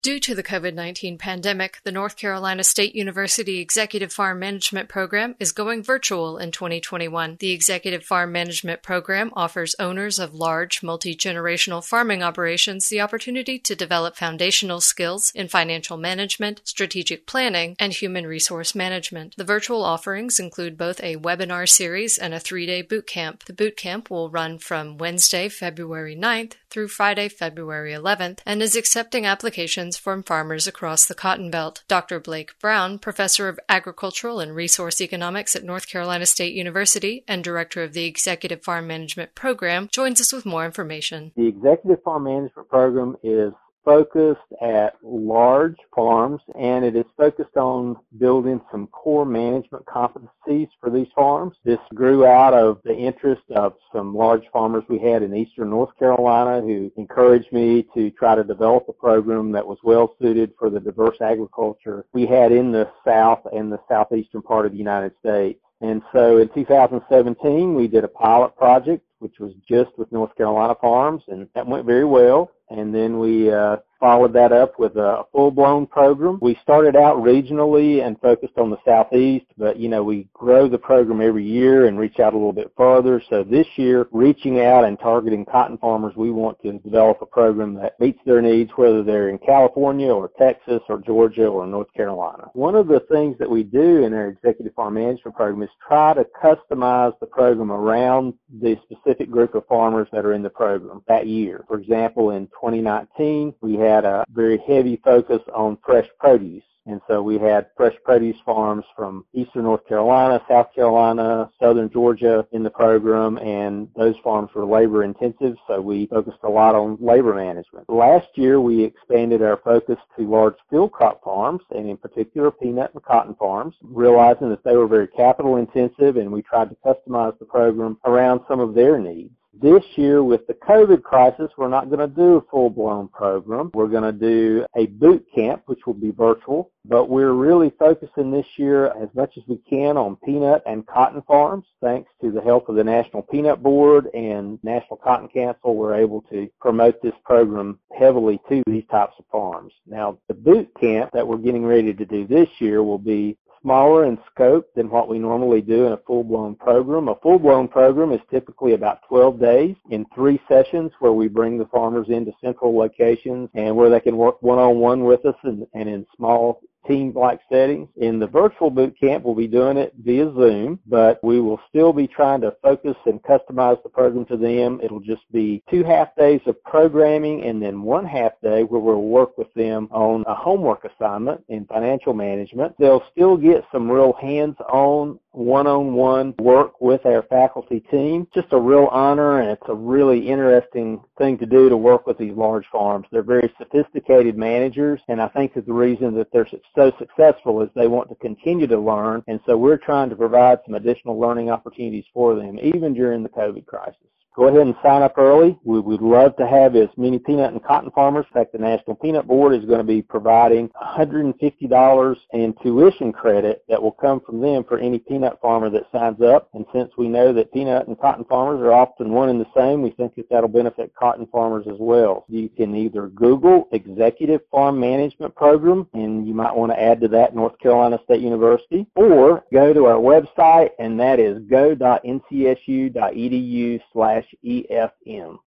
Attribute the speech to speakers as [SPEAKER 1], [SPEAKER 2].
[SPEAKER 1] Due to the COVID-19 pandemic, the North Carolina State University Executive Farm Management Program is going virtual in 2021. The Executive Farm Management Program offers owners of large, multi-generational farming operations the opportunity to develop foundational skills in financial management, strategic planning, and human resource management. The virtual offerings include both a webinar series and a 3-day boot camp. The boot camp will run from Wednesday, February 9th through Friday, February 11th, and is accepting applications from farmers across the Cotton Belt. Dr. Blake Brown, Professor of Agricultural and Resource Economics at North Carolina State University and Director of the Executive Farm Management Program, joins us with more information.
[SPEAKER 2] The Executive Farm Management Program is focused at large farms, and it is focused on building some core management competencies for these farms. This grew out of the interest of some large farmers we had in eastern North Carolina who encouraged me to try to develop a program that was well suited for the diverse agriculture we had in the south and the southeastern part of the United States. And so in 2017, we did a pilot project, which was just with North Carolina farms, and that went very well. And then we followed that up with a full-blown program. We started out regionally and focused on the southeast, but, we grow the program every year and reach out a little bit farther. So this year, reaching out and targeting cotton farmers, we want to develop a program that meets their needs, whether they're in California or Texas or Georgia or North Carolina. One of the things that we do in our Executive Farm Management Program is try to customize the program around the specific group of farmers that are in the program that year. For example, in 2019, we had a very heavy focus on fresh produce. And so we had fresh produce farms from eastern North Carolina, South Carolina, southern Georgia in the program, and those farms were labor intensive, so we focused a lot on labor management. Last year, we expanded our focus to large field crop farms, and in particular peanut and cotton farms, realizing that they were very capital intensive, and we tried to customize the program around some of their needs. This year, with the COVID crisis, we're not going to do a full-blown program. We're going to do a boot camp, which will be virtual, but we're really focusing this year as much as we can on peanut and cotton farms. Thanks to the help of the National Peanut Board and National Cotton Council, we're able to promote this program heavily to these types of farms. Now, the boot camp that we're getting ready to do this year will be smaller in scope than what we normally do in a full-blown program. A full-blown program is typically about 12 days in 3 sessions where we bring the farmers into central locations and where they can work one-on-one with us and in small team-like settings. In the virtual boot camp, we'll be doing it via Zoom, but we will still be trying to focus and customize the program to them. It'll just be 2 half-days of programming and then 1 half-day where we'll work with them on a homework assignment in financial management. They'll still get some real hands-on, one-on-one work with our faculty team. Just a real honor, and it's a really interesting thing to do to work with these large farms. They're very sophisticated managers, and I think that the reason that they're so successful is they want to continue to learn, and so we're trying to provide some additional learning opportunities for them, even during the COVID crisis. Go ahead and sign up early. We would love to have as many peanut and cotton farmers. In fact, the National Peanut Board is going to be providing $150 in tuition credit that will come from them for any peanut farmer that signs up. And since we know that peanut and cotton farmers are often one and the same, we think that that'll benefit cotton farmers as well. You can either Google Executive Farm Management Program, and you might want to add to that North Carolina State University, or go to our website, and that is go.ncsu.edu/EFM.